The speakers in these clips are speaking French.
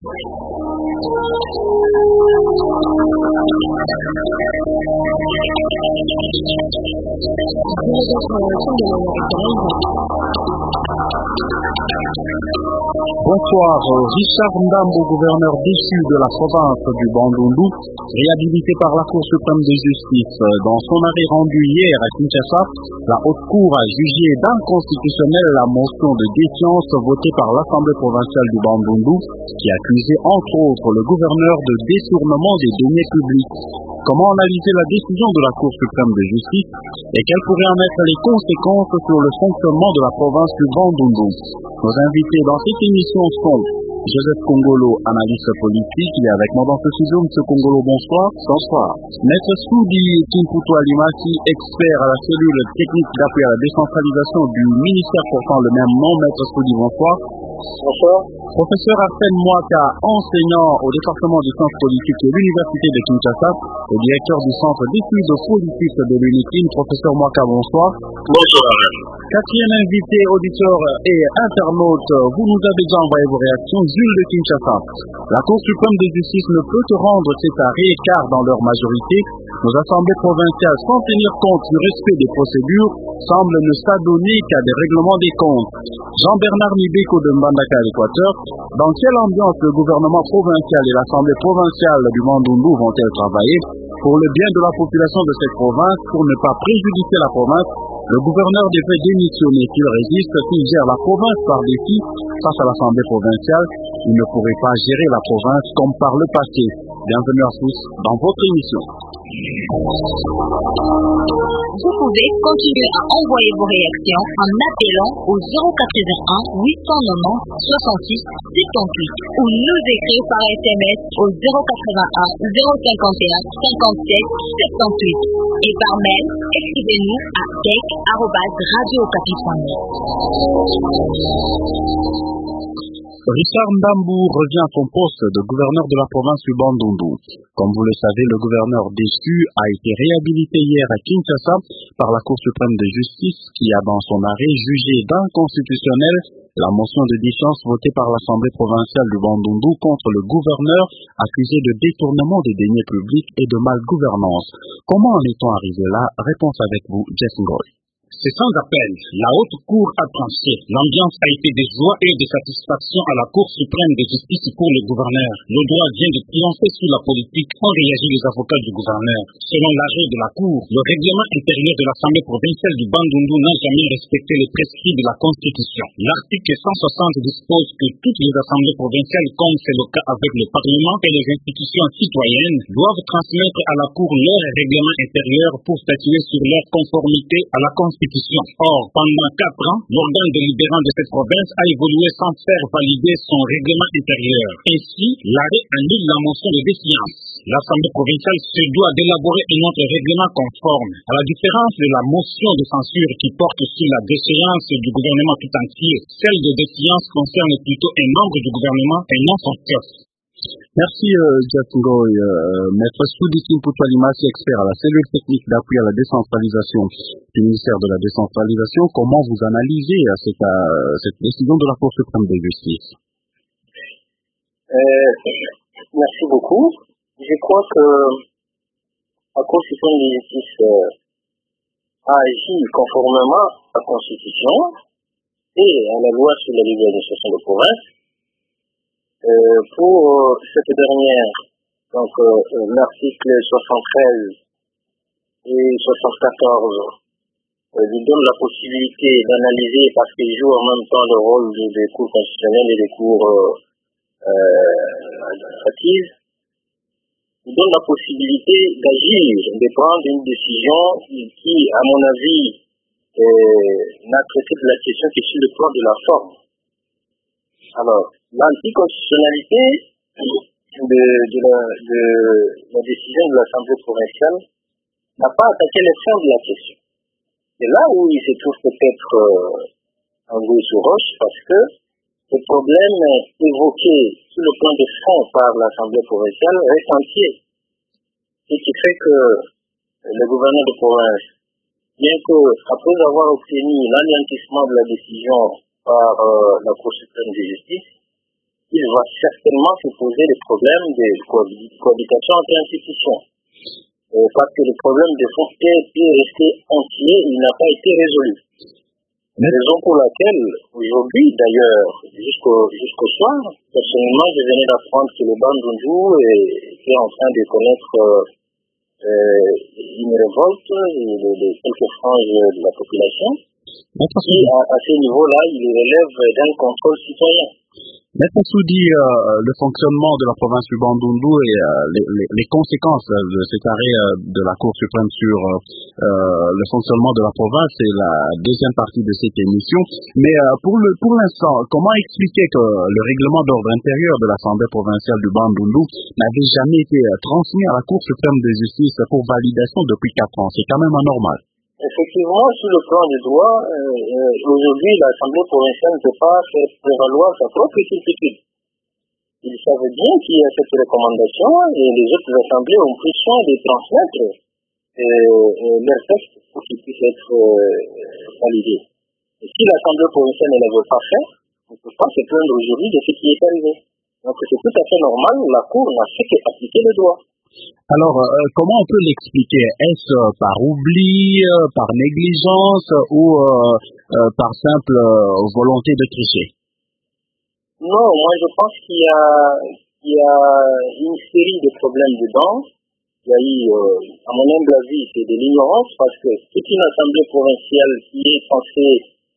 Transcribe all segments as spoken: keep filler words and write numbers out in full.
Bonsoir, Richard Ndambo, gouverneur déchu de la province du Bandundu, réhabilité par la Cour suprême de justice. Dans son arrêt rendu hier à Kinshasa, la Haute Cour a jugé d'inconstitutionnelle la motion de défiance votée par l'Assemblée provinciale du Bandundu, qui accusait entre autres le gouverneur de détournement des deniers publics. Comment analyser la décision de la Cour suprême de justice et quelles pourraient en être les conséquences sur le fonctionnement de la province du Bandundu? Nos invités dans cette émission sont Joseph Kongolo, analyste politique. Il est avec moi dans ce studio. Monsieur Kongolo, bonsoir. Bonsoir. Maître Soudi Kimputu Alimasi, expert à la cellule technique d'appui à la décentralisation du ministère portant le même nom. Maître Soudi, bonsoir. Bonsoir. Professeur Arsène Mwaka, enseignant au département des sciences politiques de l'Université de Kinshasa et directeur du centre d'études politiques de l'UNICIN. Professeur Mwaka, bonsoir. Bonsoir. Quatrième invité, auditeur et internaute, vous nous avez déjà envoyé vos réactions. Jules de Kinshasa. La Cour suprême de justice ne peut rendre cet arrêt car dans leur majorité, nos assemblées provinciales, sans tenir compte du respect des procédures, semblent ne s'adonner qu'à des règlements des comptes. Jean-Bernard Nibeko de Mbandaka à l'Équateur, dans quelle ambiance le gouvernement provincial et l'Assemblée provinciale du Bandundu vont-elles travailler pour le bien de la population de cette province, pour ne pas préjudicer la province? Le gouverneur devait démissionner. S'il résiste, s'il gère la province par défi face à l'Assemblée provinciale, il ne pourrait pas gérer la province comme par le passé. Bienvenue à tous dans votre émission. Vous pouvez continuer à envoyer vos réactions en appelant au zéro quatre-vingt-un huit cent quatre-vingt-dix soixante-six soixante-huit ou nous écrire par S M S au zéro quatre-vingt-un zéro cinquante et un cinquante-sept soixante-huit et par mail, écrivez-nous à tech arobase radio okapi point net. Richard Ndambo revient à son poste de gouverneur de la province du Bandundu. Comme vous le savez, le gouverneur déchu a été réhabilité hier à Kinshasa par la Cour suprême de justice qui a dans son arrêt jugé d'inconstitutionnelle la motion de défiance votée par l'Assemblée provinciale du Bandundu contre le gouverneur accusé de détournement des deniers publics et de malgouvernance. Comment en est-on arrivé là? Réponse avec vous, Jess Ngoy. C'est sans appel. La haute cour a tranché. L'ambiance a été de joie et de satisfaction à la Cour suprême de justice pour le gouverneur. Le droit vient de triompher sur la politique, ont réagi les avocats du gouverneur. Selon l'arrêt de la Cour, le règlement intérieur de l'Assemblée provinciale du Bandundu n'a jamais respecté les prescrits de la Constitution. L'article cent soixante dispose que toutes les assemblées provinciales, comme c'est le cas avec le Parlement et les institutions citoyennes, doivent transmettre à la Cour leur règlement intérieur pour statuer sur leur conformité à la Constitution. Or, pendant quatre ans, l'organe délibérant de cette province a évolué sans faire valider son règlement intérieur. Ainsi, l'arrêt annule la motion de défiance. L'Assemblée provinciale se doit d'élaborer un autre règlement conforme. À la différence de la motion de censure qui porte sur la déchéance du gouvernement tout entier, celle de défiance concerne plutôt un membre du gouvernement et non son chef. Merci, euh, Jeff Ngoy. Euh, Maître Soudi Kimputu Alimasi, expert à la cellule technique d'appui à la décentralisation du ministère de la décentralisation. Comment vous analysez à cette, à, cette décision de la Cour suprême de justice? euh, Merci beaucoup. Je crois que la Cour suprême de justice euh, a agi conformément à la Constitution et à la loi sur la libre administration de province. Euh, pour euh, cette dernière, donc euh, l'article soixante-treize et soixante-quatorze euh, lui donne la possibilité d'analyser, parce qu'il joue en même temps le rôle des, des cours constitutionnels et des cours euh, euh, administratives, lui donne la possibilité d'agir, de prendre une décision qui, à mon avis, euh, n'a traité de la question que sur le plan de la forme. Alors, l'anticonstitutionnalité de, de, la, de la décision de l'Assemblée provinciale n'a pas attaqué les fonds de la question. C'est là où il se trouve peut-être euh, un goût sous roche, parce que le problème évoqué sur le plan de fond par l'Assemblée provinciale reste entier. Ce qui fait que le gouverneur de province, bien que, après avoir obtenu l'anéantissement de la décision par euh, la Cour suprême de justice, il va certainement se poser les problèmes de cohabitation entre institutions. Euh, parce que le problème de fond est resté entier, il n'a pas été résolu. Raison pour laquelle, aujourd'hui d'ailleurs, jusqu'au jusqu'au soir, personnellement, je venais d'apprendre que le Bandundu est en train de connaître euh, une révolte de, de quelques franges de la population. Et à, à ce niveau-là, il relève d'un contrôle citoyen. Maître Soudi, euh, le fonctionnement de la province du Bandundu et euh, les, les, les conséquences de cet arrêt euh, de la Cour suprême sur euh, le fonctionnement de la province, c'est la deuxième partie de cette émission. Mais euh, pour le pour l'instant, comment expliquer que le règlement d'ordre intérieur de l'Assemblée provinciale du Bandundu n'avait jamais été transmis à la Cour suprême de justice pour validation depuis quatre ans? C'est quand même anormal. Effectivement, sur le plan du droit, euh, euh, aujourd'hui, l'Assemblée provinciale ne peut pas faire prévaloir sa propre certitude. Ils savent bien qu'il y a cette recommandation et les autres assemblées ont pris soin de transmettre euh, euh, leur texte pour qu'ils puissent être euh, validés. Et si l'Assemblée provinciale ne l'avait pas fait, on ne peut pas se plaindre aujourd'hui de ce qui est arrivé. Donc c'est tout à fait normal, la Cour n'a fait qu'appliquer le droit. Alors, euh, comment on peut l'expliquer? Est-ce euh, par oubli, euh, par négligence ou euh, euh, par simple euh, volonté de tricher? Non, moi je pense qu'il y a, il y a une série de problèmes dedans. Il y a eu, euh, à mon humble avis, c'est de l'ignorance parce que toute une assemblée provinciale qui est censée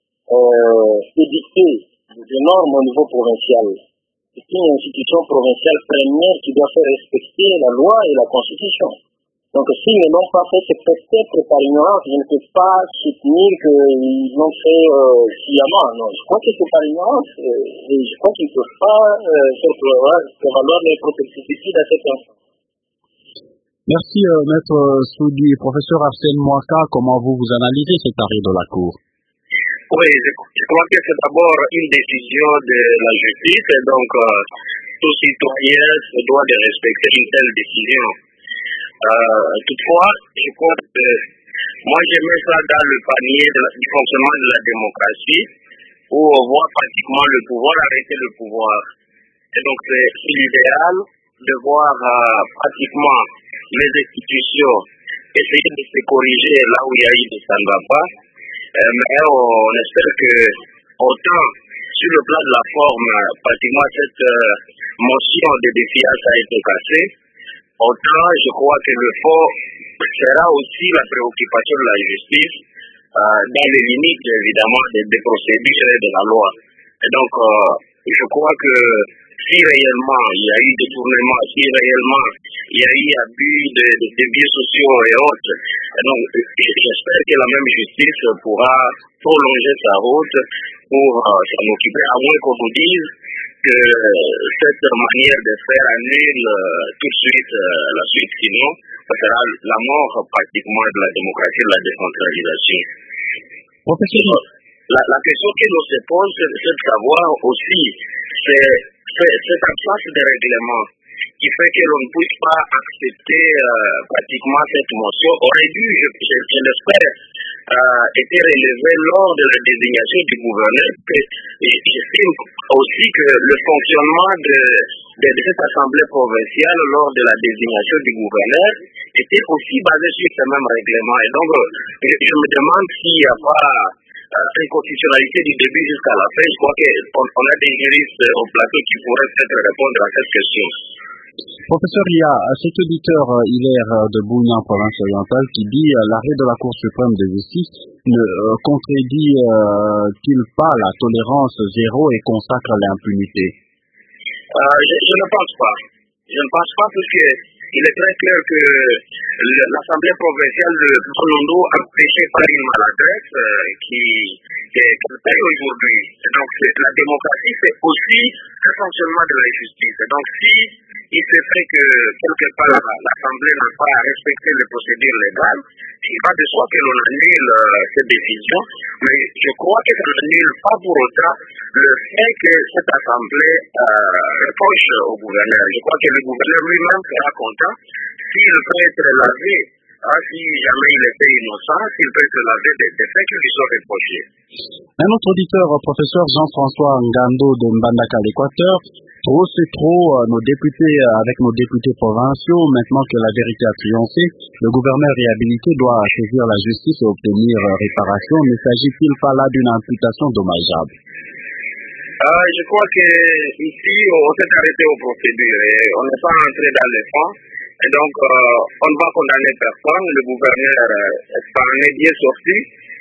euh, édicter des normes au niveau provincial, c'est une institution provinciale première qui doit faire respecter la loi et la constitution. Donc s'ils ne l'ont pas fait, c'est peut-être par ignorance. Je ne peux pas soutenir qu'ils l'ont fait euh, sciemment. Non, je crois que c'est par ignorance. Euh, et je crois qu'ils ne peuvent pas euh, faire prévaloir les propres certitudes à cet instant. Merci, euh, Maître Soudi. Professeur Arsène Mwaka, comment vous vous analysez cet arrêt de la Cour? Oui, je, je crois que c'est d'abord une décision de la justice et donc euh, tout citoyen se doit de respecter une telle décision. Euh, toutefois, je crois que moi je mets ça dans le panier de la, du fonctionnement de la démocratie où on voit pratiquement le pouvoir arrêter le pouvoir. Et donc c'est l'idéal de voir euh, pratiquement les institutions essayer de se corriger là où il y a eu des ça ne va pas. Euh, mais on espère que autant sur le plan de la forme, pratiquement cette euh, motion de défiance a été cassée, autant je crois que le fond sera aussi la préoccupation de la justice euh, dans les limites évidemment des, des procédures et de la loi. Et donc euh, je crois que si réellement il y a eu détournement, si réellement il y a eu abus de, de, de biens sociaux et autres, et donc j'espère que la même justice pourra prolonger sa route pour euh, s'en occuper, à moins qu'on nous dise que cette manière de faire annule euh, tout de suite euh, la suite, sinon ça sera la mort pratiquement de la démocratie, de la décentralisation. Professeur, la, la question que l'on se pose, c'est de savoir aussi, c'est cette absence de règlement qui fait que l'on ne puisse pas accepter euh, pratiquement cette motion aurait dû, je, je, je l'espère, euh, été relevé lors de la désignation du gouverneur. J'estime aussi que le fonctionnement de, de, de cette assemblée provinciale lors de la désignation du gouverneur était aussi basé sur ce même règlement. Et donc, je, je me demande s'il n'y a pas inconstitutionnalité du début jusqu'à la fin. Je crois qu'on on a des juristes au plateau qui pourraient peut-être répondre à cette question. Professeur, il y a cet auditeur Hilaire de Bougnan, province orientale, qui dit euh, l'arrêt de la Cour suprême de justice ne euh, contredit-il euh, pas la tolérance zéro et consacre l'impunité? euh, je, je ne pense pas. Je ne pense pas parce que il est très clair que l'Assemblée provinciale de Bandundu a péché par une maladresse euh, qui est paye aujourd'hui. Donc la démocratie, c'est aussi le fonctionnement de la justice. Donc si il se fait que quelque part l'Assemblée n'a pas respecté les procédures légales, il va de soi que l'on annule euh, cette décision. Mais je crois que ça n'annule pas pour autant le fait que cette Assemblée euh, reproche au gouverneur. Je crois que le gouverneur lui-même sera content s'il peut être lavé, hein, si jamais il était innocent, s'il peut être lavé des, des faits qui lui sont reprochés. Un autre auditeur, professeur Jean-François Ngando de Mbandaka, l'Équateur, trop c'est trop, nos députés, avec nos députés provinciaux, maintenant que la vérité a triomphé, le gouverneur réhabilité doit saisir la justice et obtenir réparation. Ne s'agit-il pas là d'une imputation dommageable? Euh, je crois que ici, on s'est arrêté aux procédures et on n'est pas entré dans les fonds. Et donc, euh, on ne va condamner personne. Le gouverneur euh, en est bien sorti.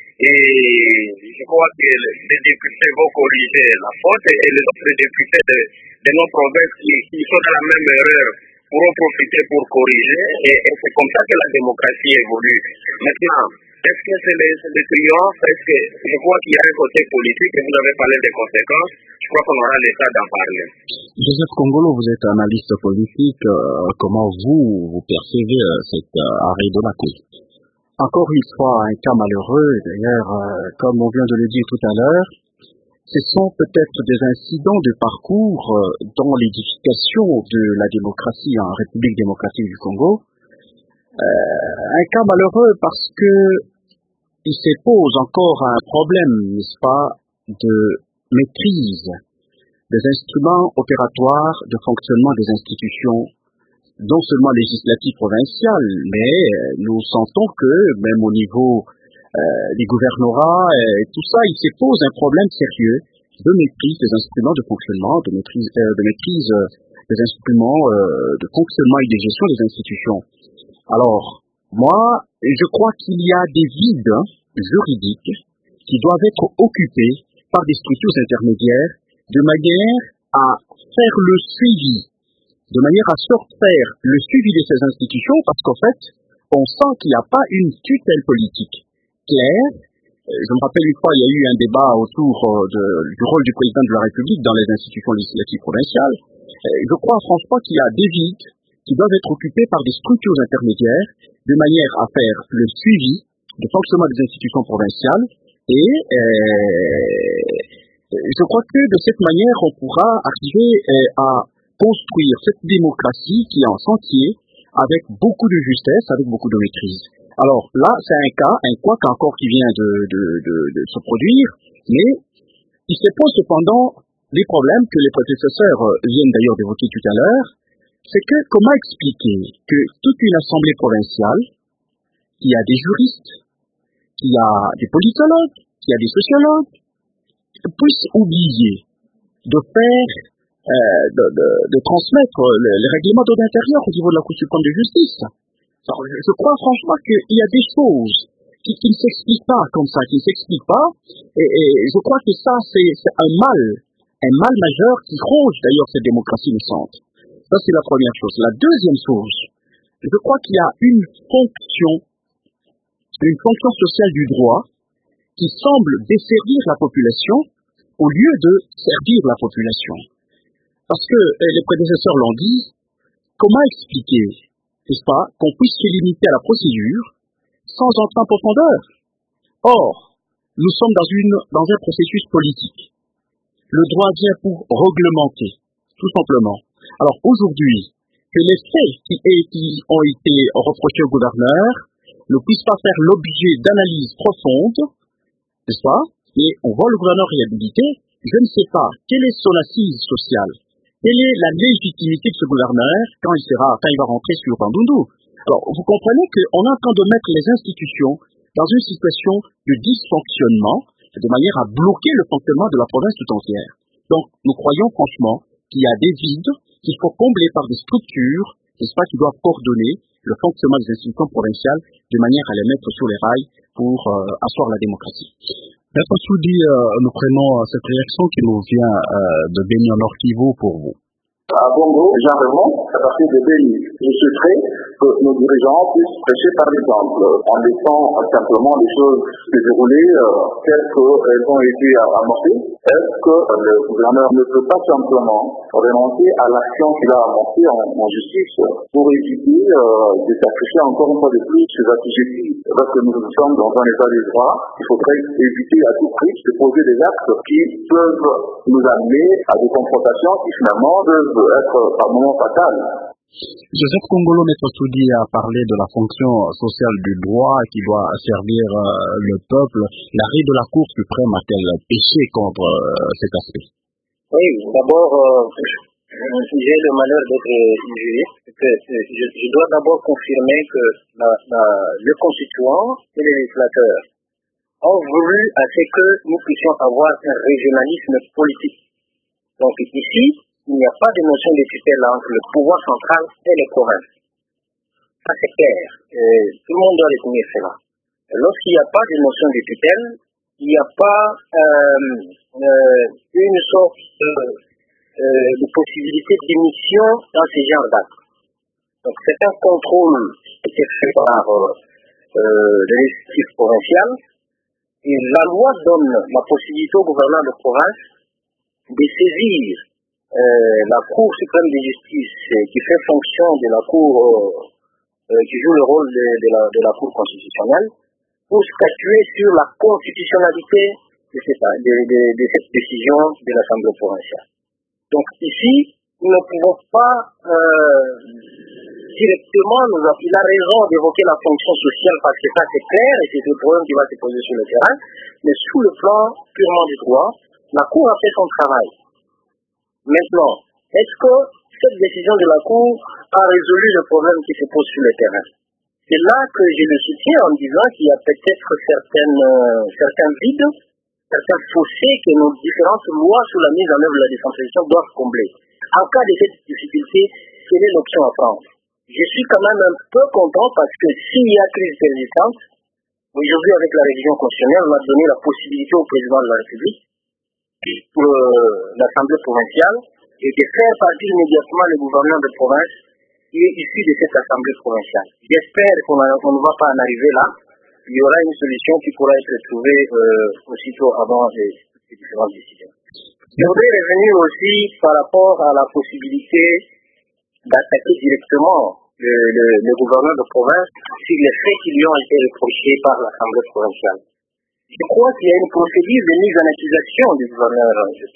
Et je crois que les députés vont corriger la faute et les autres députés de, de nos provinces qui, qui sont dans la même erreur pourront profiter pour corriger. Et, et c'est comme ça que la démocratie évolue. Maintenant, est-ce que c'est le, le triomphe? Est-ce que je crois qu'il y a un côté politique et vous avez parlé des conséquences. Je crois qu'on aura le temps d'en parler. Joseph Kongolo, vous êtes analyste politique. Euh, comment vous, vous percevez euh, cet euh, arrêt de la Cour? Encore une fois, un cas malheureux. D'ailleurs, euh, comme on vient de le dire tout à l'heure, ce sont peut-être des incidents de parcours euh, dans l'édification de la démocratie en République démocratique du Congo. Euh, un cas malheureux parce que il se pose encore un problème, n'est-ce pas, de maîtrise des instruments opératoires de fonctionnement des institutions, non seulement législatives provinciales, mais nous sentons que même au niveau euh, des gouvernorats, et tout ça, il se pose un problème sérieux de maîtrise des instruments de fonctionnement, de maîtrise, euh, de maîtrise euh, des instruments euh, de fonctionnement et de gestion des institutions. Alors, moi, je crois qu'il y a des vides hein, juridiques qui doivent être occupés par des structures intermédiaires de manière à faire le suivi, de manière à faire le suivi de ces institutions, parce qu'en fait, on sent qu'il n'y a pas une tutelle politique claire. Je me rappelle une fois, il y a eu un débat autour de, du rôle du président de la République dans les institutions législatives provinciales. Je crois franchement qu'il y a des vides qui doivent être occupés par des structures intermédiaires de manière à faire le suivi du fonctionnement des institutions provinciales et euh, je crois que de cette manière on pourra arriver euh, à construire cette démocratie qui est en sentier avec beaucoup de justesse, avec beaucoup de maîtrise. Alors là, c'est un cas, un couac encore qui vient de, de, de, de se produire, mais il se pose cependant des problèmes que les prédécesseurs viennent d'ailleurs d'évoquer tout à l'heure. C'est que comment expliquer que toute une assemblée provinciale, qui a des juristes, qui a des politologues, qui a des sociologues, puisse oublier de faire, euh, de, de, de transmettre le, le règlement d'ordre intérieur au niveau de la Cour suprême de justice. Alors, je, je crois franchement qu'il y a des choses qui, qui ne s'expliquent pas comme ça, qui ne s'expliquent pas, et, et je crois que ça, c'est, c'est un mal, un mal majeur qui ronge d'ailleurs cette démocratie naissante. Ça, c'est la première chose. La deuxième chose, je crois qu'il y a une fonction, une fonction sociale du droit qui semble desservir la population au lieu de servir la population. Parce que euh, les prédécesseurs l'ont dit, comment expliquer, n'est-ce pas, qu'on puisse se limiter à la procédure sans entrer en profondeur? Or, nous sommes dans, une, dans un processus politique. Le droit vient pour réglementer, tout simplement. Alors aujourd'hui, que les faits qui, qui ont été reprochés au gouverneur ne puissent pas faire l'objet d'analyses profondes, n'est-ce pas? Et on voit le gouverneur réhabilité, je ne sais pas quelle est son assise sociale, quelle est la légitimité de ce gouverneur quand il sera, quand il va rentrer sur Bandundu. Alors vous comprenez qu'on est en train de mettre les institutions dans une situation de dysfonctionnement, de manière à bloquer le fonctionnement de la province tout entière. Donc nous croyons franchement qu'il y a des vides qu'il faut combler par des structures, n'est-ce pas, qui doivent coordonner le fonctionnement des institutions provinciales de manière à les mettre sur les rails pour euh, asseoir la démocratie. Maître Soudi, euh, nous prenons euh, cette réaction qui nous vient euh, de Béni en Nord Kivu pour vous. À Bongo, Jean Raymond, à partir de Béni, je souhaiterais que nos dirigeants puissent prêcher par exemple, en laissant simplement les choses se dérouler euh, telles qu'elles ont été amorcées. Est-ce que le gouverneur ne peut pas simplement renoncer à l'action qu'il a amorcée en, en justice pour éviter euh, de sacrifier encore une fois de plus ses assujettis? Parce que nous sommes dans un état de droit, il faudrait éviter à tout prix de poser des actes qui peuvent nous amener à des confrontations qui finalement peuvent être par moments fatales. Joseph Kongolo, Maître Soudi a parlé de la fonction sociale du droit qui doit servir euh, le peuple. L'arrêt de la Cour suprême a-t-elle péché contre euh, cet aspect? Oui, d'abord, euh, J'ai le malheur d'être juriste. Que je, je dois d'abord confirmer que la, la, le constituant et les législateurs ont voulu à ce que nous puissions avoir un régionalisme politique. Donc ici, il n'y a pas de notion de tutelle entre le pouvoir central et les provinces. Ça c'est clair. Et tout le monde doit retenir cela. Lorsqu'il n'y a pas de notion de tutelle, il n'y a pas euh, euh, une sorte de, euh, de possibilité d'émission dans ces genres d'actes. Donc c'est un contrôle qui est fait par euh, l'exécutif provincial et la loi donne la possibilité au gouverneur de province de saisir euh, la Cour suprême de justice euh, qui fait fonction de la Cour, euh, euh, qui joue le rôle de, de, la, de la Cour constitutionnelle pour statuer sur la constitutionnalité de cette, de, de, de cette décision de l'Assemblée provinciale. Donc ici, nous ne pouvons pas euh, directement, nous a, il a raison d'évoquer la fonction sociale parce que ça c'est clair et c'est le problème qui va se poser sur le terrain, mais sous le plan purement du droit, la Cour a fait son travail. Maintenant, est-ce que cette décision de la Cour a résolu le problème qui se pose sur le terrain? C'est là que je le soutiens en disant qu'il y a peut-être certaines, euh, certains vides, certains fossés que nos différentes lois sur la mise en œuvre de la décentralisation doivent combler. En cas de cette difficulté, quelle est l'option à prendre? Je suis quand même un peu content parce que s'il y a crise persistante, aujourd'hui avec la révision constitutionnelle, on a donné la possibilité au président de la République, pour euh, l'Assemblée provinciale, et de faire partir immédiatement le gouverneur de province qui est issu de cette Assemblée provinciale. J'espère qu'on on ne va pas en arriver là. Il y aura une solution qui pourra être trouvée euh, aussitôt avant les, les différentes décisions. Je voudrais revenir aussi par rapport à la possibilité d'attaquer directement le, le, le gouverneur de province sur les faits qui lui ont été reprochés par l'Assemblée provinciale. Je crois qu'il y a une procédure de mise en accusation du gouverneur.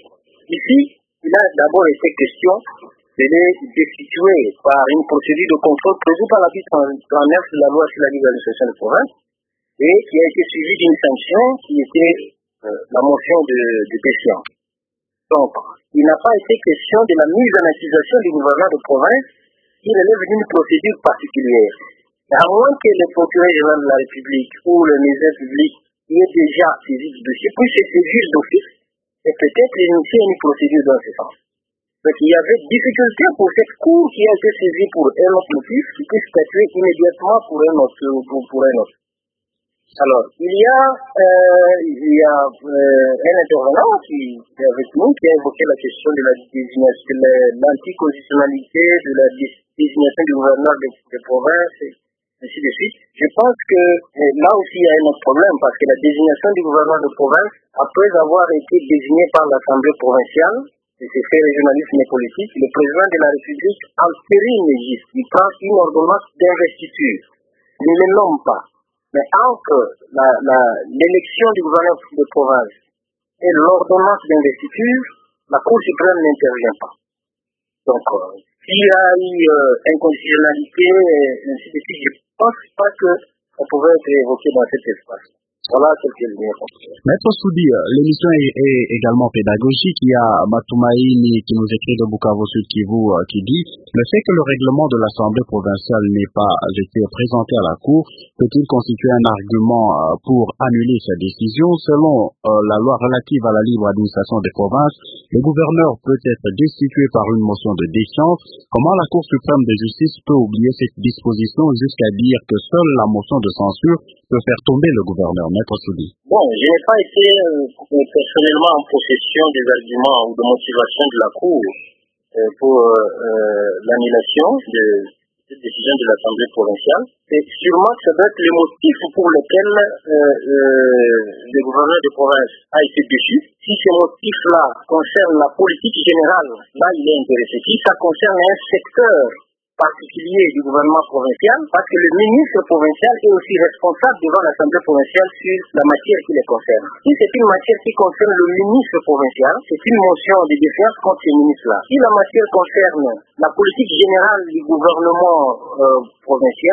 Ici, il a d'abord été question de les destituer par une procédure de contrôle prévue par l'article trente-neuf de la loi sur la libéralisation de province et qui a été suivie d'une sanction qui était euh, la motion de, de défiance. Donc, il n'a pas été question de la mise en accusation du gouverneur de province qui relève d'une procédure particulière. À moins que le procureur général de la République ou le ministère public qui est déjà saisi du dossier puisse se saisir d'office et peut-être initier une procédure dans ce sens. Donc il y avait difficulté pour cette cour qui a été saisie pour un autre motif qui puisse statuer immédiatement pour un autre. Pour, pour un autre. Alors, il y a, euh, il y a euh, un intervenant qui est avec nous qui a évoqué la question de la désignation, de l'anticonstitutionnalité, de la désignation du gouverneur de, de province, et ainsi de suite. Je pense que euh, là aussi il y a un autre problème parce que la désignation du gouverneur de province, après avoir été désigné par l'Assemblée provinciale, et c'est fait régionalisme et politique, le président de la République entérine les listes. Il prend une ordonnance d'investiture. Il ne le nomme pas. Mais entre l'élection du gouverneur de province et l'ordonnance d'investiture, la Cour suprême n'intervient pas. Donc, euh, s'il y a eu euh, inconstitutionnalité, et ainsi de suite, je ne pense pas que ça pouvait être évoqué dans cet espace. Voilà quelques lignes. Maître Soudi, l'émission est, est également pédagogique. Il y a Matoumaïni qui nous écrit de Bukavu Sud Kivu qui dit « Le fait que le règlement de l'Assemblée provinciale n'ait pas été présenté à la Cour peut-il constituer un argument pour annuler sa décision? Selon euh, la loi relative à la libre administration des provinces, le gouverneur peut être destitué par une motion de défiance. Comment la Cour suprême de justice peut oublier cette disposition jusqu'à dire que seule la motion de censure peut faire tomber le gouverneur? Maître Soudi. Bon, je n'ai pas été euh, personnellement en possession des arguments ou de motivation de la Cour euh, pour euh, euh, l'annulation de cette décision de l'Assemblée provinciale. Et sûrement que ça doit être le motif pour lequel euh, euh, le gouverneur de province a été déchu. Si ce motif-là concerne la politique générale, là il est intéressé. Si ça concerne un secteur particulier du gouvernement provincial, parce que le ministre provincial est aussi responsable devant l'Assemblée provinciale sur la matière qui les concerne. Si c'est une matière qui concerne le ministre provincial, c'est une motion de défiance contre ce ministre-là. Si la matière concerne la politique générale du gouvernement euh, provincial,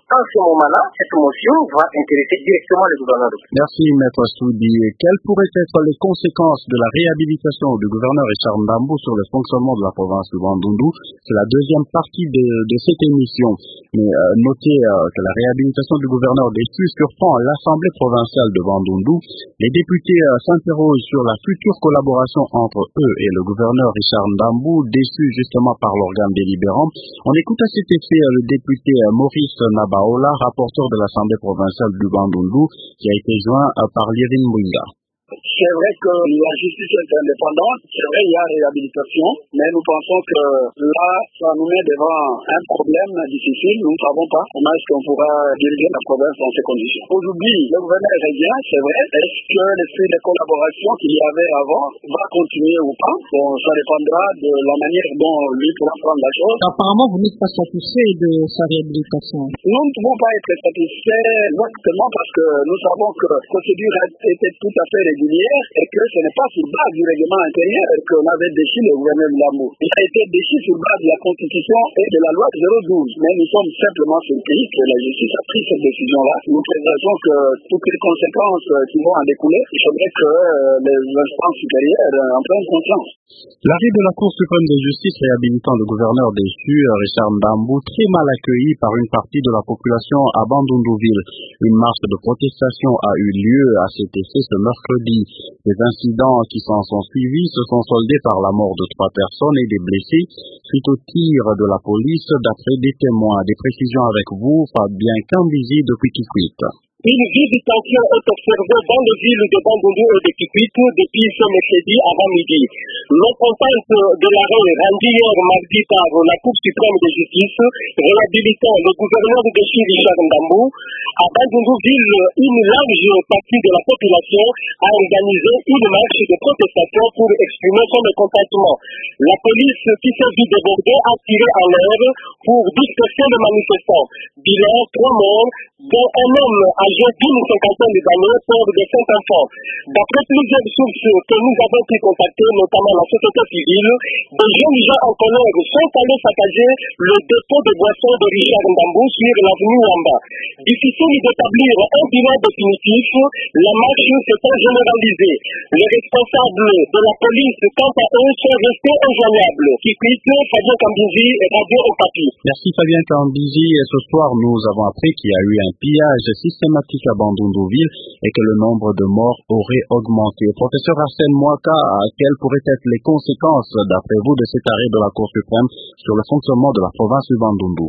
en ce moment-là, cette motion va intéresser directement le gouverneur. Merci, Maître Soudi. Quelles pourraient être les conséquences de la réhabilitation du gouverneur Richard Ndambou sur le fonctionnement de la province du Bandundu? C'est la deuxième partie de, de cette émission. Mais euh, notez euh, que la réhabilitation du gouverneur déchu surprend l'Assemblée provinciale de Bandundu. Les députés euh, s'interrogent sur la future collaboration entre eux et le gouverneur Richard Ndambou, déchu justement par l'organe délibérant. On écoute à cet effet euh, le député euh, Maurice Nabaola, rapporteur de l'Assemblée provinciale du Bandundu, qui a été joint euh, par Lirin Mwinga. C'est vrai que la justice est indépendante, c'est vrai il y a réhabilitation, mais nous pensons que là, ça nous met devant un problème difficile. Nous ne savons pas comment est-ce qu'on pourra diriger la province dans ces conditions. Aujourd'hui, le gouverneur revient, c'est vrai. Est-ce que l'esprit de collaboration qu'il y avait avant va continuer ou pas? Bon, ça dépendra de la manière dont lui pourra prendre la chose. Apparemment, vous n'êtes pas satisfait de sa réhabilitation. Nous ne pouvons pas être satisfaits exactement parce que nous savons que la procédure était tout à fait régulière et que ce n'est pas sur base du règlement intérieur qu'on avait déchu le gouverneur Ndambou. Il a été déchu sur base de la Constitution et de la loi zéro douze. Mais nous sommes simplement surpris que la justice a pris cette décision-là. Nous présageons que toutes les conséquences qui vont en découler, il faudrait que les instances supérieures en prennent conscience. L'arrêt de la Cour suprême de justice réhabilitant le gouverneur déchu, Richard Ndambou, très mal accueilli par une partie de la population à Bandunduville. Une marche de protestation a eu lieu à cet effet ce mercredi. Les incidents qui s'en sont suivis se sont soldés par la mort de trois personnes et des blessés suite au tir de la police d'après des témoins. Des précisions avec vous, Fabien Kambizi depuis Kikwit. Une vive tension est observée dans les villes de Bandundu et de Kikwit depuis ce mercredi avant midi. Mécontente de l'arrêt rendu hier mardi par la Cour suprême de justice réhabilitant le gouverneur de Richard Ndambou, à Bandundu-ville, une large partie de la population a organisé une marche de protestation pour exprimer son mécontentement. La police, qui s'est vue débordée, a tiré en l'air pour disperser les manifestants. Bilan, trois morts, dont un homme âgé d'une cinquantaine d'années, père de cinq enfants. D'après plusieurs sources que nous avons pu contacter, notamment la société civile, des jeunes gens en colère sont allés saccager le dépôt de boissons de Richard Ndambou sur l'avenue Wamba. Difficile d'établir un bilan définitif, la marche s'est généralisée. Les responsables de la police, quant à eux, sont restés injoignables. Kikwit, Fabien Kambizi et Radio Okapi. Merci Fabien Kambizi. Et ce soir, nous avons appris qu'il y a eu un pillage systématique à Bandunduville et que le nombre de morts aurait augmenté. Professeur Arsène Mwaka, quelles pourraient être les conséquences, d'après vous, de cet arrêt de la Cour suprême sur le fonctionnement de la province du Bandundu?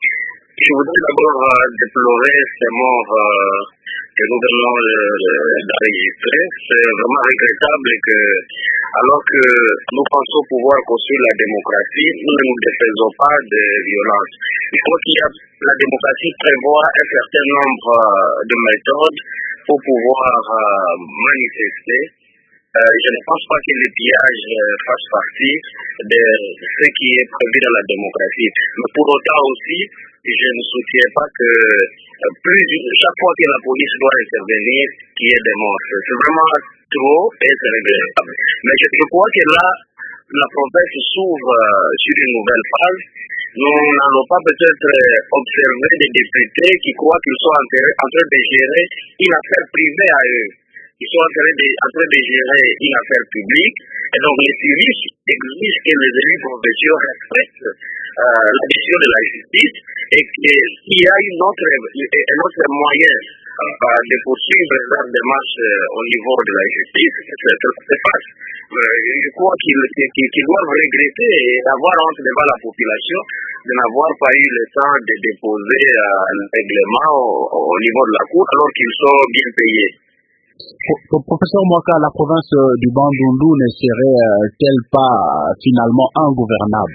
Je voudrais d'abord euh, déplorer ces morts euh, que nous venons d'enregistrer. C'est vraiment regrettable que, alors que nous pensons pouvoir construire la démocratie, nous ne nous défaisons pas de violence. Il faut qu'il y ait, la démocratie prévoit un certain nombre de méthodes pour pouvoir euh, manifester. Euh, je ne pense pas que le pillage euh, fasse partie de ce qui est prévu dans la démocratie. Mais pour autant aussi, je ne soutiens pas que euh, plus, chaque fois que la police doit intervenir, qu'il y ait des morts. C'est vraiment trop et c'est regrettable. Mais je, je crois que là, la province s'ouvre euh, sur une nouvelle phase. Nous n'allons pas peut-être euh, observer des députés qui croient qu'ils sont en train de gérer une affaire privée à eux. Ils sont en train, de, en train de gérer une affaire publique. Et donc les civistes exigent que les élus provinciaux respectent euh, la décision de la justice et qu'il y a une autre, un autre moyen euh, de poursuivre leurs démarches euh, au niveau de la justice. C'est pas. Euh, je crois qu'ils qu qu doivent regretter et avoir honte devant la population de n'avoir pas eu le temps de déposer euh, le règlement au, au niveau de la Cour alors qu'ils sont bien payés. Professeur Mwaka, la province du Bandundu ne serait-elle pas finalement ingouvernable?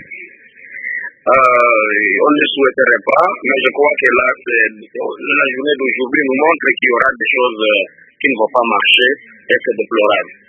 Euh, on ne le souhaiterait pas, mais je crois que là, la journée d'aujourd'hui nous montre qu'il y aura des choses qui ne vont pas marcher et c'est déplorable.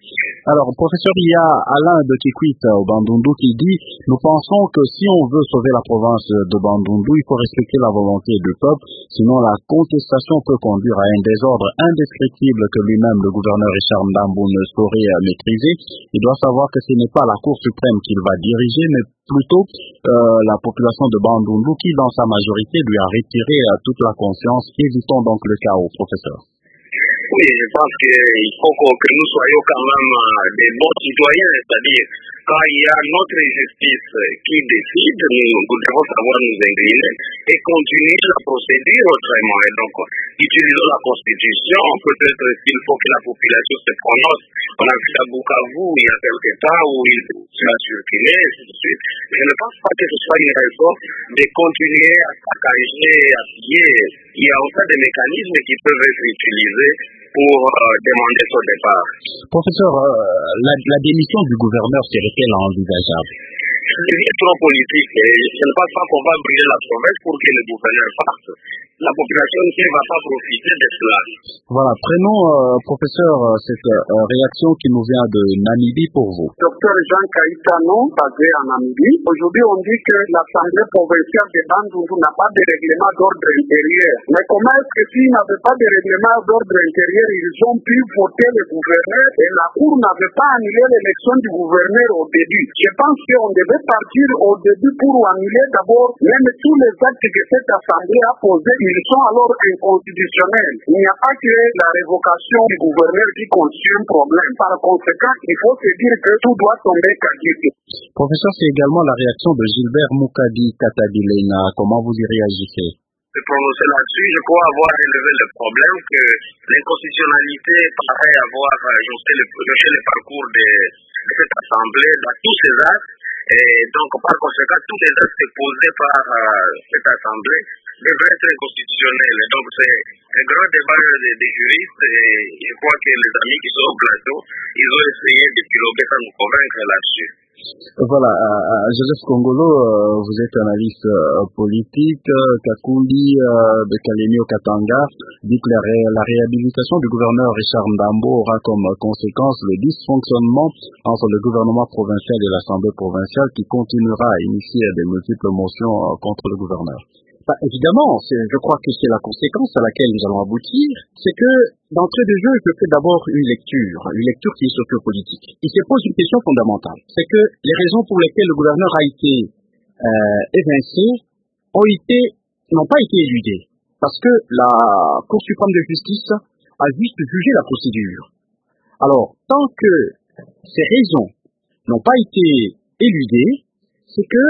Alors, professeur, il y a Alain de Kikwit au Bandundu qui dit « Nous pensons que si on veut sauver la province de Bandundu, il faut respecter la volonté du peuple, sinon la contestation peut conduire à un désordre indescriptible que lui-même, le gouverneur Richard Ndambo, ne saurait maîtriser. Il doit savoir que ce n'est pas la Cour suprême qu'il va diriger, mais plutôt euh, la population de Bandundu qui, dans sa majorité, lui a retiré euh, toute la conscience. Évitons donc le chaos, professeur. » Oui, je pense qu'il faut que nous soyons quand même des bons citoyens, c'est-à-dire quand il y a notre justice qui décide, nous, nous devons savoir nous incliner et continuer la procédure autrement. Et donc, utilisons la Constitution, peut-être qu'il faut que la population se prononce. On a vu à Bukavu il y a quelques temps où il a circulé, et ainsi de suite. Je ne pense pas que ce soit une raison de continuer à saccager, à piller. Il y a aussi des mécanismes qui peuvent être utilisés pour euh, demander son départ. Professeur, euh, la, la démission du gouverneur serait-elle envisageable? C'est trop politique et je ne pense pas qu'on va brûler la province pour que le gouverneur parte. La population ne va pas profiter de cela. Voilà, prenons, euh, professeur, cette euh, réaction qui nous vient de Namibie pour vous. Docteur Jean Kaitano, basé en Namibie. Aujourd'hui, on dit que l'Assemblée provinciale de Bandundu n'a pas de règlement d'ordre intérieur. Mais comment est-ce que s'ils n'avaient pas de règlement d'ordre intérieur, ils ont pu voter le gouverneur et la Cour n'avait pas annulé l'élection du gouverneur au début? Je pense qu'on devait partir au début pour annuler d'abord même tous les actes que cette Assemblée a posés. Ils sont alors inconstitutionnels. Il n'y a pas que la révocation du gouverneur qui constitue un problème. Par conséquent, il faut se dire que tout doit tomber caduque. Professeur, c'est également la réaction de Gilbert Mukadi Katabilena. Comment vous y réagissez? Se prononcer là-dessus, je crois avoir relevé le problème que l'inconstitutionnalité paraît avoir jeté le, le parcours de, de cette Assemblée dans tous ses actes. Et donc, par conséquent, tous les actes posés par euh, cette Assemblée devraient être constitutionnels. Et donc, c'est un grand débat des, des juristes et je crois que les amis qui sont au plateau, ils ont essayé de piloter sans nous convaincre là-dessus. Voilà, euh, Joseph Kongolo, euh, vous êtes analyste euh, politique. Euh, Kakundi euh, de Kalemi au Katanga dit que la, ré la réhabilitation du gouverneur Richard Ndambo aura comme conséquence le dysfonctionnement entre le gouvernement provincial et l'Assemblée provinciale qui continuera à initier des multiples motions euh, contre le gouverneur. Bah, évidemment, je crois que c'est la conséquence à laquelle nous allons aboutir, c'est que d'entrée de jeu, je fais d'abord une lecture, une lecture qui est sociopolitique. Il se pose une question fondamentale, c'est que les raisons pour lesquelles le gouverneur a été euh, évincé ont été, n'ont pas été éludées, parce que la Cour suprême de justice a juste jugé la procédure. Alors, tant que ces raisons n'ont pas été éludées, c'est que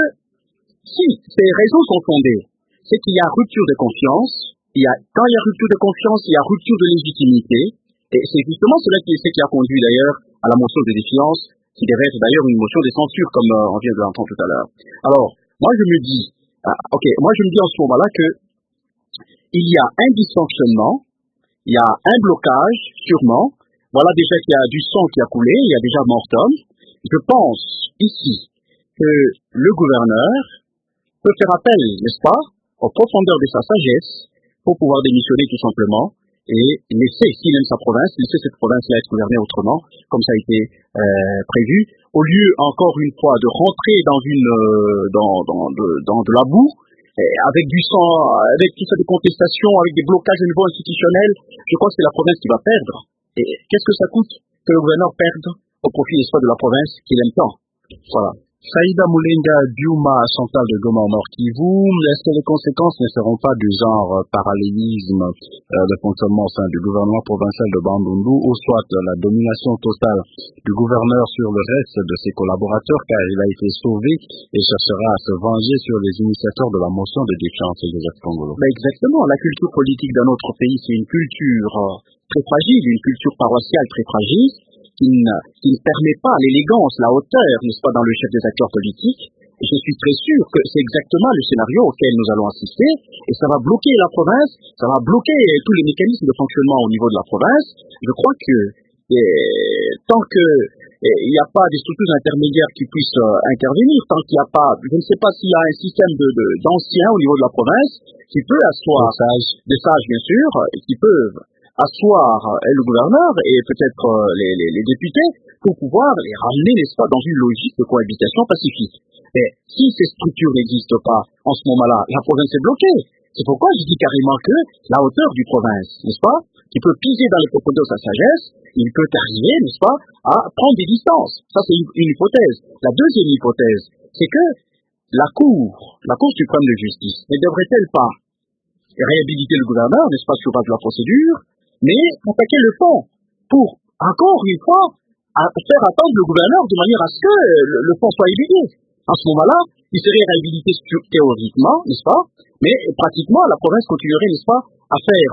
si ces raisons sont fondées, c'est qu'il y a rupture de confiance. Il y a, quand il y a rupture de confiance, il y a rupture de légitimité. Et c'est justement cela qui, qui a conduit d'ailleurs à la motion de défiance, qui devrait être d'ailleurs une motion de censure, comme euh, on vient de l'entendre tout à l'heure. Alors, moi je me dis, ah, ok, moi je me dis en ce moment-là que il y a un dysfonctionnement, il y a un blocage, sûrement. Voilà déjà qu'il y a du sang qui a coulé, il y a déjà mort d'homme. Je pense ici que le gouverneur peut faire appel, n'est-ce pas, aux profondeurs de sa sagesse pour pouvoir démissionner tout simplement et laisser, s'il aime sa province, laisser cette province-là être gouvernée autrement, comme ça a été euh, prévu, au lieu encore une fois de rentrer dans une euh, dans, dans, de, dans de la boue, et avec du sang, avec tout ça des contestations, avec des blocages au niveau institutionnel. Je crois que c'est la province qui va perdre. Et qu'est-ce que ça coûte que le gouverneur perde au profit, n'est-ce pas, de la province qu'il aime tant? Voilà. Saïda Moulenga Diouma, Chantal de Goma Nord Kivu, est-ce que les conséquences ne seront pas du genre parallélisme euh, de fonctionnement au sein du gouvernement provincial de Bandundu, ou soit la domination totale du gouverneur sur le reste de ses collaborateurs, car il a été sauvé et cherchera à se venger sur les initiateurs de la motion de défiance de Joseph Kongolo? Ben exactement, la culture politique dans notre pays, c'est une culture euh, très fragile, une culture paroissiale très fragile, qui ne, qui ne permet pas l'élégance, la hauteur, n'est-ce pas, dans le chef des acteurs politiques. Et je suis très sûr que c'est exactement le scénario auquel nous allons assister, et ça va bloquer la province, ça va bloquer tous les mécanismes de fonctionnement au niveau de la province. Je crois que et, tant que il n'y a pas des structures intermédiaires qui puissent euh, intervenir, tant qu'il n'y a pas, je ne sais pas s'il y a un système de, de, d'anciens au niveau de la province qui peut asseoir, des sages, des sages bien sûr, et qui peuvent asseoir euh, le gouverneur et peut-être euh, les, les, les députés pour pouvoir les ramener, n'est-ce pas, dans une logique de cohabitation pacifique. Mais si ces structures n'existent pas en ce moment-là, la province est bloquée. C'est pourquoi je dis carrément que la hauteur du province, n'est-ce pas, qui peut piser dans les propos de sa sagesse, il peut arriver, n'est-ce pas, à prendre des distances. Ça, c'est une, une hypothèse. La deuxième hypothèse, c'est que la Cour, la Cour suprême de justice, ne devrait-elle pas réhabiliter le gouverneur, n'est-ce pas, sur base de la procédure, mais attaquer le fond pour, encore une fois, à faire attendre le gouverneur de manière à ce que le, le fond soit éliminé. À ce moment-là, il serait réhabilité théoriquement, n'est-ce pas, mais pratiquement la province continuerait, n'est-ce pas, à faire,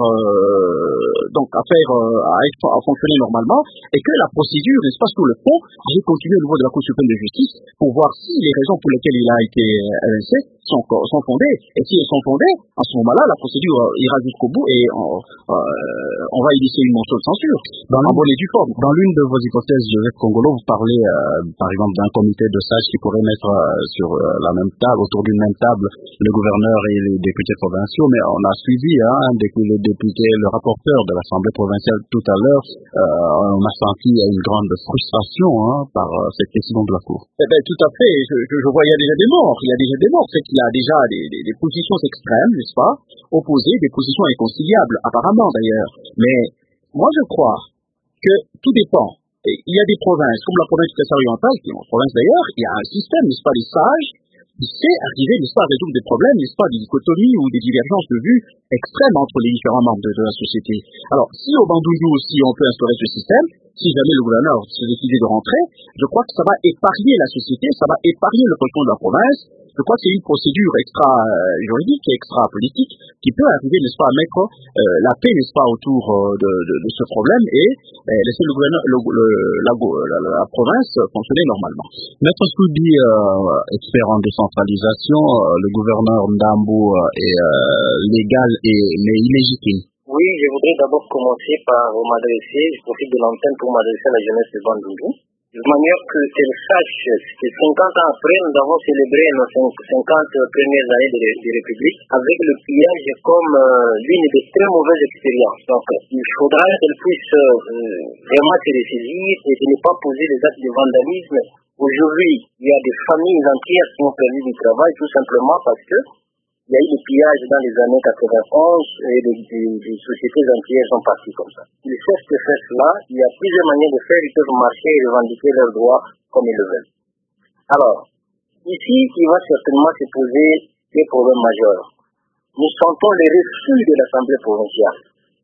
euh, donc à faire, euh, à, être, à fonctionner normalement, et que la procédure, n'est-ce pas, sur le fond, allait continuer au niveau de la Cour suprême de justice pour voir si les raisons pour lesquelles il a été évincé sont, sont fondées. Et si elles sont fondées, à ce moment-là, la procédure ira jusqu'au bout et on, euh, on va initier une motion de censure, dans en bonne et due forme. Dans l'une de vos hypothèses, Joseph Kongolo, vous parlez, euh, par exemple, d'un comité de sages qui pourrait mettre euh, sur euh, la même table, autour d'une même table, le gouverneur et les députés provinciaux, mais on a suivi, hein, dès que le député, le rapporteur de l'Assemblée provinciale tout à l'heure, euh, on a senti une grande frustration, hein, par euh, cette décision de la Cour. Eh bien, tout à fait. Je, je, je vois, il y a déjà des morts. Il y a déjà des morts. C'est qu'il y a déjà des, des, des positions extrêmes, n'est-ce pas, opposées, des positions inconciliables, apparemment d'ailleurs. Mais moi, je crois que tout dépend. Et il y a des provinces, comme la province du Kassai oriental, qui est une province d'ailleurs, il y a un système, n'est-ce pas, des sages, qui sait arriver, n'est-ce pas, à résoudre des problèmes, n'est-ce pas, des dichotomies ou des divergences de vues extrêmes entre les différents membres de, de la société. Alors, si au Bandundu aussi on peut instaurer ce système, si jamais le gouverneur se décide de rentrer, je crois que ça va épargner la société, ça va épargner le fonctionnement de la province. Je crois que c'est une procédure extra-juridique et extra-politique qui peut arriver, n'est-ce pas, à mettre euh, la paix, n'est-ce pas, autour euh, de, de, de ce problème et euh, laisser le gouverneur, le, le, la, la, la province fonctionner normalement. Maître Soudi, euh, expert en décentralisation, euh, le gouverneur Ndambo euh, est euh, légal et, mais illégitime. Oui, je voudrais d'abord commencer par m'adresser, je profite de l'antenne pour m'adresser à la jeunesse de Bandundu, de manière qu'elle sache que cinquante ans après, nous avons célébré nos cinquante premières années de, de République avec le pillage comme euh, l'une des très mauvaises expériences. Donc, il faudra qu'elle puisse euh, vraiment se ressaisir et de ne pas poser des actes de vandalisme. Aujourd'hui, il y a des familles entières qui ont perdu du travail tout simplement parce que il y a eu des pillages dans les années quatre-vingt-onze et des, des, des sociétés entières sont parties comme ça. Ils savent que faire cela, il y a plusieurs manières de faire, ils peuvent marcher et revendiquer leurs droits comme ils le veulent. Alors, ici, il va certainement se poser des problèmes majeurs. Nous sentons les refus de l'Assemblée provinciale,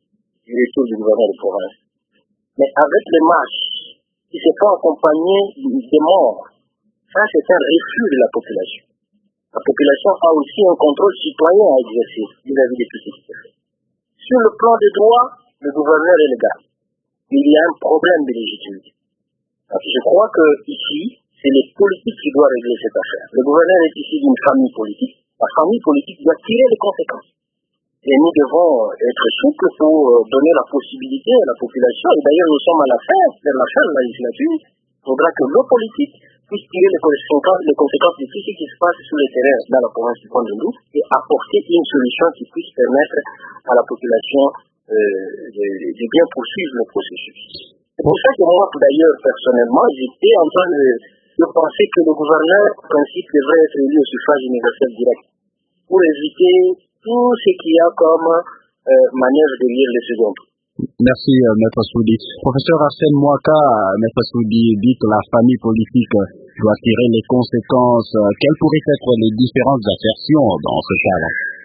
du retour du gouverneur de province. Mais avec les marches qui se font accompagner des morts, ça c'est un refus de la population. La population a aussi un contrôle citoyen à exercer vis-à-vis de tout ce qui se fait. Sur le plan des droits, le gouverneur est légal. Il y a un problème de légitimité. Donc, je crois que ici, c'est les politiques qui doivent régler cette affaire. Le gouverneur est ici d'une famille politique. La famille politique doit tirer les conséquences. Et nous devons être souples pour donner la possibilité à la population. Et d'ailleurs, nous sommes à la fin, vers la fin de la législature. Il faudra que nos politiques puissent tirer les conséquences, les conséquences de tout ce qui se passe sur le terrain dans la province du Bandundu et apporter une solution qui puisse permettre à la population euh, de, de bien poursuivre le processus. C'est pour ça que moi, d'ailleurs, personnellement, j'étais en train de, de penser que le gouverneur, en principe, devrait être élu au suffrage universel direct pour éviter tout ce qu'il y a comme euh, manœuvre derrière le second tour. Merci, euh, Maître Soudi. Professeur Arsène Mouaka, Maître Soudi dit que la famille politique doit tirer les conséquences. Quelles pourraient être les différentes assertions dans ce cas-là?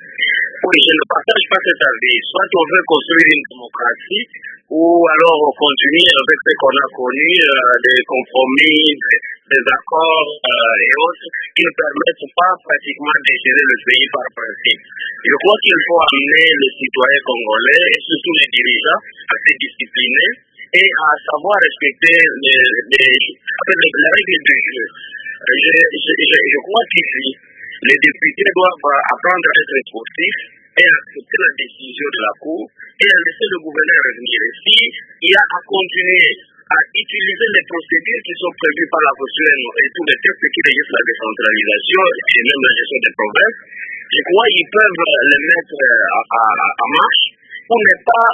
Oui, je ne partage pas cet avis. Soit on veut construire une démocratie, ou alors on continue avec ce qu'on a connu, euh, des compromis, des, des accords euh, et autres qui ne permettent pas pratiquement de gérer le pays par principe. Je crois qu'il faut amener les citoyens congolais et surtout les dirigeants à se discipliner et à savoir respecter les, les, les, les règles du jeu. Je, je, je, je crois qu'ici, les députés doivent apprendre à être sportifs et accepter la décision de la Cour et à laisser le gouverneur revenir ici. Il y a à continuer à utiliser les procédures qui sont prévues par la Constitution et tous les textes qui régissent la décentralisation et même la gestion des provinces. Je crois qu'ils peuvent les mettre à, à, à marche pour ne pas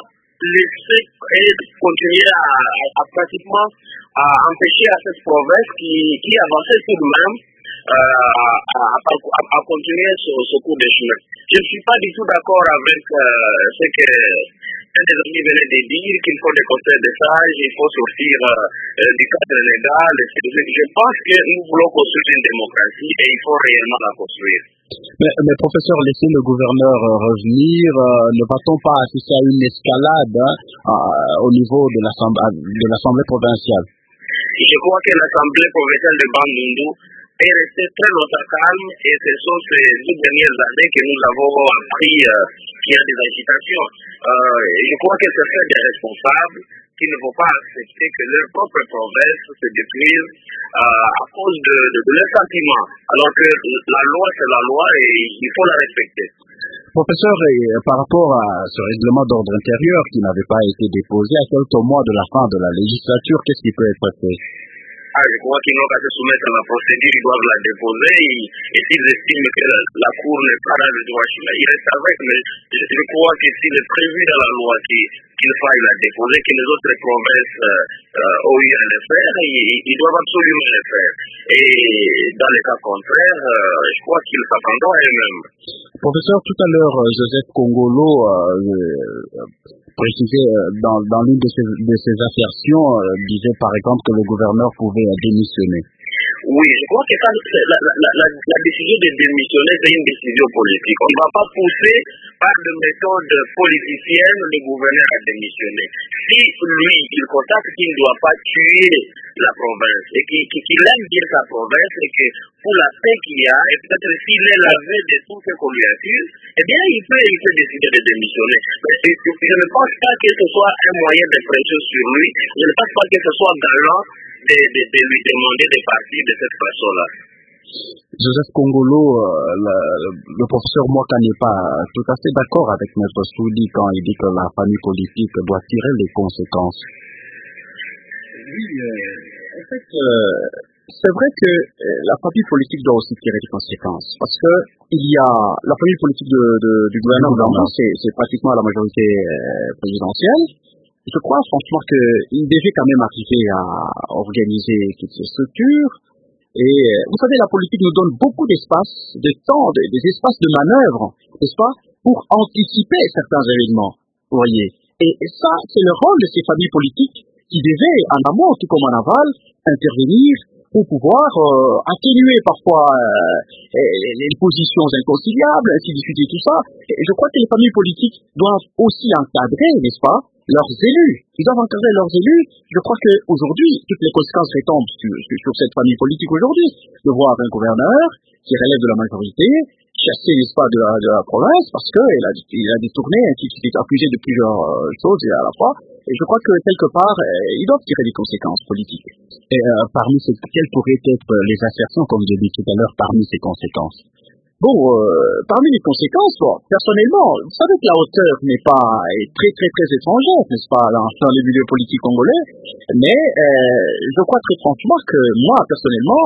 laisser et continuer à, à, à pratiquement à empêcher à cette province qui, qui avançait tout de même euh, à, à, à continuer ce, ce cours de chemin. Je ne suis pas du tout d'accord avec euh, ce que un des amis venait de dire, qu'il faut des conseils de sages, il faut sortir euh, du cadre légal. Je pense que nous voulons construire une démocratie et il faut réellement la construire. Mais, mais professeur, laissez le gouverneur euh, revenir. Euh, ne va-t-on pas assister à une escalade hein, euh, au niveau de l'Assemblée, de l'Assemblée provinciale? Je crois que l'Assemblée provinciale de Bandundu est restée très longtemps calme et ce sont ces deux dernières années que nous avons appris euh, qu'il y a des agitations. Euh, je crois que ce sont des responsables qui ne vont pas accepter que leur propre province se détruise euh, à cause de, de, de leurs sentiments. Alors que la loi, c'est la loi et il faut la respecter. Professeur, par rapport à ce règlement d'ordre intérieur qui n'avait pas été déposé à quelques mois de la fin de la législature, qu'est-ce qui peut être fait? Ah, je crois qu'ils n'ont qu'à se soumettre à la procédure, ils doivent la déposer et, et s'ils estiment que la, la Cour n'est pas dans le droit chemin, ils restent avec, mais je, je crois que s'il est prévu dans la loi qu'il qu'il faille la déposer, que les autres provinces euh, euh, ont eu à le faire, ils, ils doivent absolument le faire. Et dans les cas contraires, euh, je crois qu'ils s'attendront à eux-mêmes. Professeur, tout à l'heure, Joseph Kongolo euh, précisait dans, dans l'une de ses, de ses assertions, euh, disait par exemple que le gouverneur pouvait démissionner. Oui, je crois que ça, la, la, la, la décision de démissionner, c'est une décision politique. On ne va pas pousser par des méthodes politiciennes le gouverneur à démissionner. Si lui, il constate qu'il ne doit pas tuer la province et qu'il aime bien sa province et que pour la paix qu'il y a, et peut-être s'il est lavé de tout ce qu'on lui accuse, eh bien, il peut, il peut décider de démissionner. Mais je ne pense pas que ce soit un moyen de pression sur lui. Je ne pense pas que ce soit galant de, de, de lui demander de partir de cette façon-là. Joseph Kongolo, euh, le, le professeur Mwaka n'est pas tout à fait d'accord avec Maître Soudi quand il dit que la famille politique doit tirer les conséquences. Oui, euh, en fait, euh, c'est vrai que euh, la famille politique doit aussi tirer des conséquences parce que il y a la famille politique de, de, du gouvernement, c'est, c'est pratiquement la majorité euh, présidentielle. Je crois franchement qu'il devait quand même arriver à organiser toutes ces structures. Et vous savez, la politique nous donne beaucoup d'espace, de temps, de, des espaces de manœuvre, n'est-ce pas, pour anticiper certains événements, vous voyez. Et, et ça, c'est le rôle de ces familles politiques qui devaient, en amont tout comme en aval, intervenir pour pouvoir euh, atténuer parfois euh, les, les positions inconciliables, ainsi de suite et tout ça. Et je crois que les familles politiques doivent aussi encadrer, n'est-ce pas, leurs élus. Ils doivent encadrer leurs élus. Je crois qu'aujourd'hui, toutes les conséquences retombent sur, sur, sur cette famille politique aujourd'hui. De voir un gouverneur qui relève de la majorité, chasser, n'est-ce pas, de la, de la province, parce qu'il a, il a détourné, qui est accusé de plusieurs euh, choses à la fois. Et je crois que quelque part, euh, ils doivent tirer des conséquences politiques. Et euh, parmi ces, quelles pourraient être les assertions, comme je l'ai dit tout à l'heure, parmi ces conséquences? Bon, euh, parmi les conséquences, bon, personnellement, vous savez que la hauteur n'est pas est très très très étrangère, n'est-ce pas, dans, dans les milieux politiques congolais, mais euh, je crois très franchement que moi, personnellement,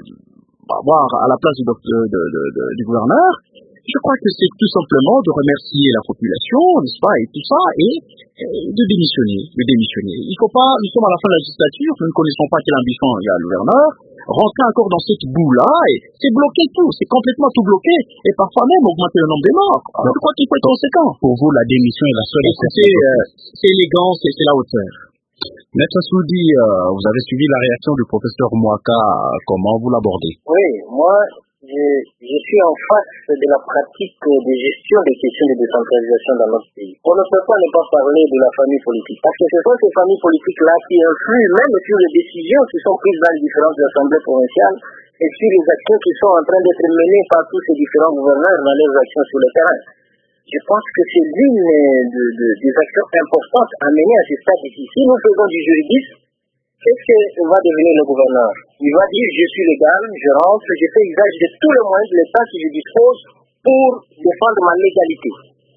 euh, avoir à la place du, de, de, de, de, du gouverneur, je crois que c'est tout simplement de remercier la population, n'est-ce pas, et tout ça, et, et de démissionner, de démissionner. Il faut pas, nous sommes à la fin de la législature, nous ne connaissons pas quelle ambition il y a le gouverneur, rentrer encore dans cette boue-là, et c'est bloqué tout, c'est complètement tout bloqué, et parfois même augmenter le nombre de morts. Alors, je crois qu'il faut être conséquent. Pour vous, la démission est la seule. Écoutez, euh, c'est élégant, c'est, c'est la hauteur. Maître Soudi, euh, vous avez suivi la réaction du professeur Mwaka, comment vous l'abordez? Oui, moi, je, je suis en face de la pratique de gestion des questions de décentralisation dans notre pays. On ne peut pas ne pas parler de la famille politique, parce que ce sont ces familles politiques-là qui influent même sur les décisions qui sont prises dans les différentes assemblées provinciales et sur les actions qui sont en train d'être menées par tous ces différents gouverneurs dans leurs actions sur le terrain. Je pense que c'est l'une de, de, des actions importantes à mener à ce stade ici. Si nous faisons du juridisme, qu'est-ce que va devenir le gouverneur? Il va dire, je suis légal, je rentre, je fais usage de tous les moyens de l'État que je dispose pour défendre ma légalité.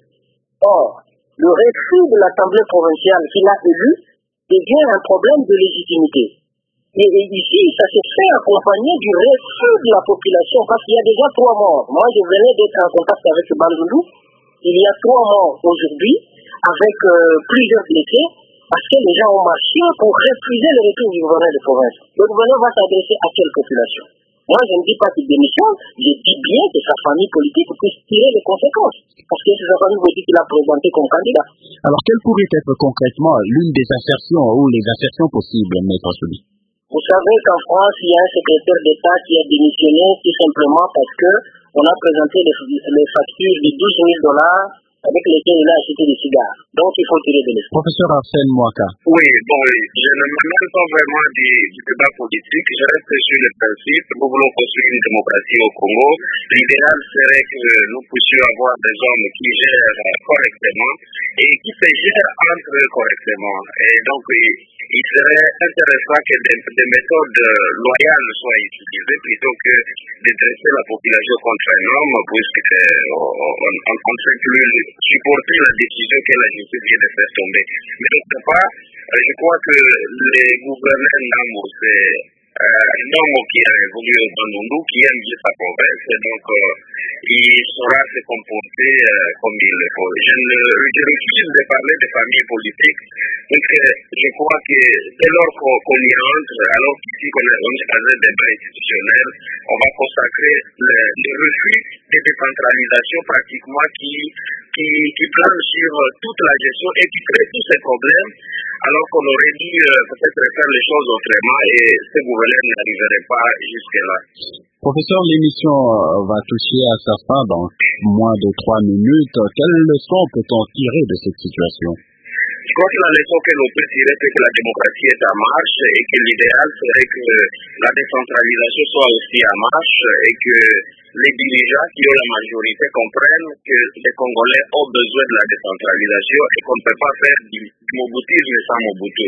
Or, le refus de l'Assemblée provinciale qu'il a élu devient un problème de légitimité. Et, et ici, ça se fait accompagner du refus de la population, parce qu'il y a déjà trois morts. Moi, je venais d'être en contact avec Bandundu. Il y a trois morts aujourd'hui. avec euh, plusieurs blessés, parce que les gens ont marché pour refuser le retour du gouverneur de province. Le gouverneur va s'adresser à quelle population? Moi, je ne dis pas qu'il démissionne, je dis bien que sa famille politique puisse tirer les conséquences, parce que c'est sa famille politique qui l'a présenté comme candidat. Alors, quelle pourrait être concrètement l'une des assertions ou les assertions possibles, Maître Souli? Vous savez qu'en France, il y a un secrétaire d'État qui a démissionné tout simplement parce que on a présenté les, les factures de douze mille dollars avec lesquelles il a acheté des cigares. Donc, il faut tirer de l'esprit. Professeur Arsène Mouaka. Oui, bon, je ne me mêle pas vraiment du, du débat politique. Je reste sur le principe. Nous voulons construire une démocratie au Congo. L'idéal serait que nous puissions avoir des hommes qui gèrent correctement et qui se gèrent entre eux correctement. Et donc, il, il serait intéressant que des, des méthodes loyales soient utilisées plutôt que de dresser la population contre un homme, puisqu'on ne fait plus supporter la décision que la justice vient de faire tomber. Mais d'autre part, je crois que les gouverneurs Namo, c'est euh, un homme qui a évolué au Bandundu, qui aime bien sa province, et donc euh, il saura se comporter euh, comme il le faut. Je, ne, je refuse de parler de famille politique, donc euh, je crois que dès lors qu'on qu y rentre, alors qu'ici on est dans un débat institutionnel, on va consacrer le, le refus de décentralisation pratiquement qui Qui, qui plane sur euh, toute la gestion et qui crée tous ces problèmes, alors qu'on aurait dû euh, peut-être faire les choses autrement et ce gouverneur n'arriverait pas jusque-là. Professeur, l'émission euh, va toucher à sa fin dans moins de trois minutes. Quelle leçon peut-on tirer de cette situation? Je crois que la leçon que l'on peut tirer, c'est que la démocratie est en marche et que l'idéal serait que la décentralisation soit aussi en marche et que les dirigeants qui ont la majorité comprennent que les Congolais ont besoin de la décentralisation et qu'on ne peut pas faire du moboutisme sans Mobutu.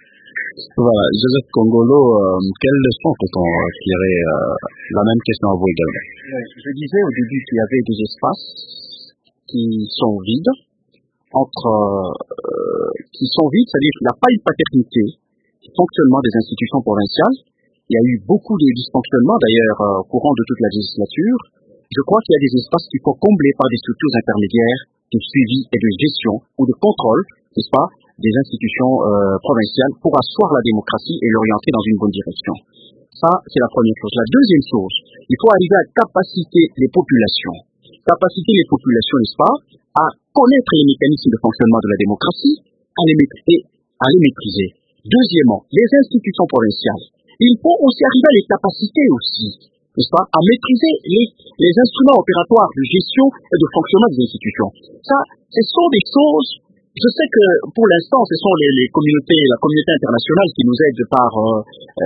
Voilà, Joseph Kongolo, euh, quelle leçon peut-on tirer? euh, La même question à vous également. Je disais au début qu'il y avait des espaces qui sont vides, entre euh, qui sont vides, c'est-à-dire qu'il n'y a pas une paternité du fonctionnement des institutions provinciales. Il y a eu beaucoup de dysfonctionnements d'ailleurs euh, au courant de toute la législature. Je crois qu'il y a des espaces qu'il faut combler par des structures intermédiaires de suivi et de gestion ou de contrôle, n'est-ce pas, des institutions euh, provinciales pour asseoir la démocratie et l'orienter dans une bonne direction. Ça, c'est la première chose. La deuxième chose, il faut arriver à capaciter les populations. Capaciter les populations, n'est-ce pas, à connaître les mécanismes de fonctionnement de la démocratie, à les maîtriser, à les maîtriser. Deuxièmement, les institutions provinciales. Il faut aussi arriver à les capaciter aussi, n'est-ce pas, à maîtriser les, les instruments opératoires de gestion et de fonctionnement des institutions. Ça, ce sont des choses, je sais que pour l'instant, ce sont les, les communautés, la communauté internationale qui nous aide par euh,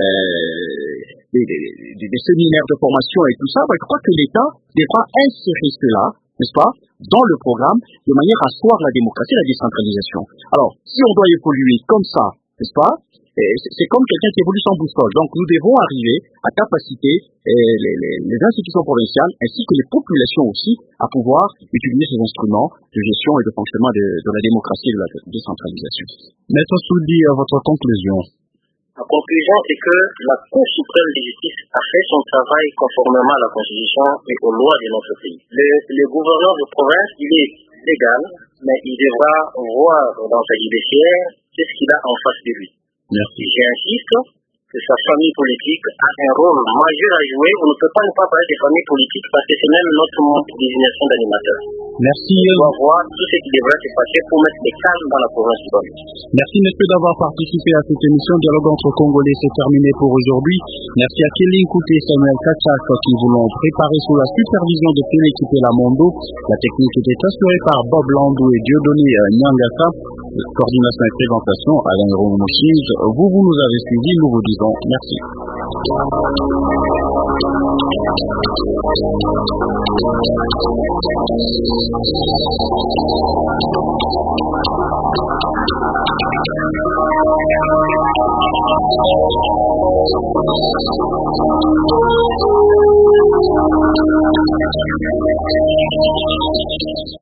euh, des, des, des séminaires de formation et tout ça. Mais je crois que l'État devra insérer cela, n'est-ce pas, dans le programme, de manière à asseoir la démocratie et la décentralisation. Alors, si on doit évoluer comme ça, n'est-ce pas, c'est comme quelqu'un qui évolue sans boussole. Donc, nous devons arriver à capaciter les, les, les institutions provinciales ainsi que les populations aussi à pouvoir utiliser ces instruments de gestion et de fonctionnement de, de la démocratie et de la décentralisation. Maître Souli, à votre conclusion. La conclusion est que la Cour suprême de justice a fait son travail conformément à la Constitution et aux lois de notre pays. Le, le gouverneur de province, il est légal, mais il devra voir dans sa judiciaire qu'est-ce qu'il a en face de lui. Merci. J'insiste que sa famille politique a un rôle majeur à jouer. On ne peut pas ne pas parler des familles politiques parce que c'est même notre mode de désignation d'animateur. Merci. On doit voir tout ce qui devrait se passer pour mettre des calmes dans la province du Bandundu. Merci messieurs d'avoir participé à cette émission. Dialogue entre Congolais, c'est terminé pour aujourd'hui. Merci à Kelly Nkouté et Samuel Kachak qui vous l'ont préparé sous la supervision de l'équipe La Mondo. La technique était assurée par Bob Landou et Dieudonné Nyangasa. Coordination et présentation, Alain Romochise. Vous, vous nous avez suivis, nous vous disons merci.